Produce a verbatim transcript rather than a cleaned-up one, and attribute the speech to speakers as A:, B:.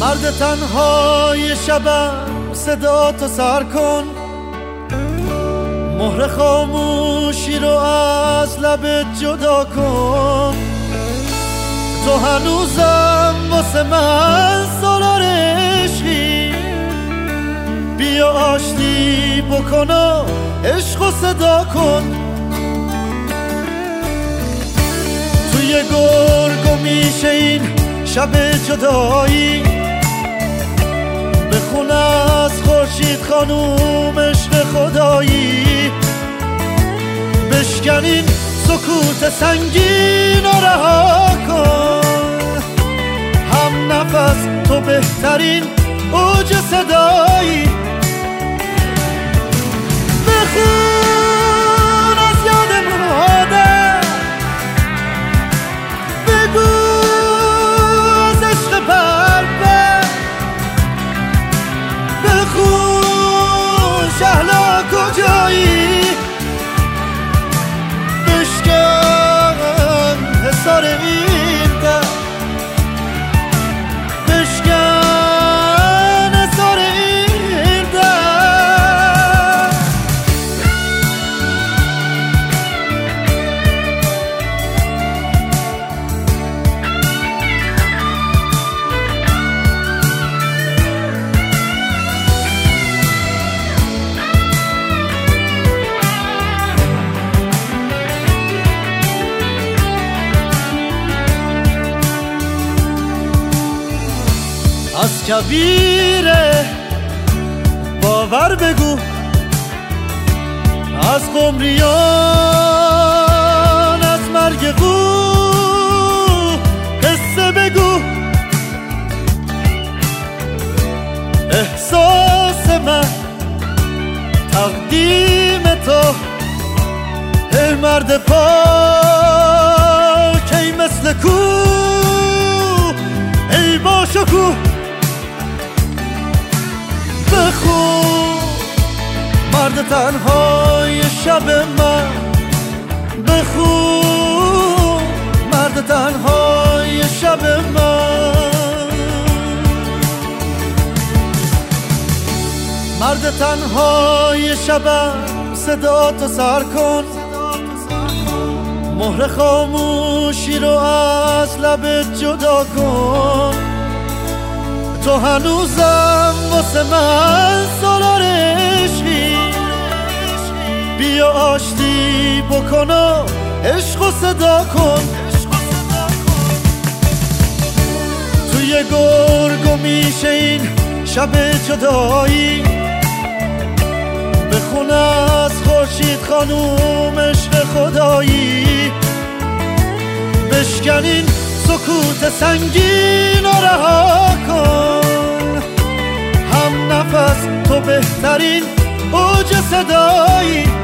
A: مرد تنهای شبم صدا تو سر کن، مهر خاموشی رو از لبت جدا کن. تو هنوزم واسه من سالار عشقی، بیا آشتی بکن و عشق و صدا کن. توی گرگ میشه این شب جدایی، بخون از خورشید خانوم عشق خدایی. بشکن این سکوت سنگین و رها کن، هم نفس تو بهترین اوج صدایی. بخون از یاد مادر، بگو از عشق بربر، بخون شهلا کجایی. بشکن حصار این در، بشکن حصار این در. از کبیره باور بگو، از قمریان از مرگ قو قصه بگو. احساس من تقدیم تو، ای مرد پاک ای مثل کو، ای با شکوه. بخون مرد تنهای شب من، بخون مرد تنهای شب من. مرد تنهای شبم صدا تو سر کن، مهر خاموشی رو از لبت جدا کن. تو هنوزم واسه من سالار عشقی، بیا آشتی بکن و عشق و صدا کن. توی گرگ میشه این شب جدایی، بخون از خورشید خانوم عشق خدایی. بشکن این سکوت سنگین و رها کن، هم نفس تو بهترین اوج صدایی.